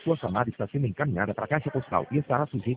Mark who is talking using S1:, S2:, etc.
S1: Sua chamada está sendo encaminhada para a caixa postal e estará sujeita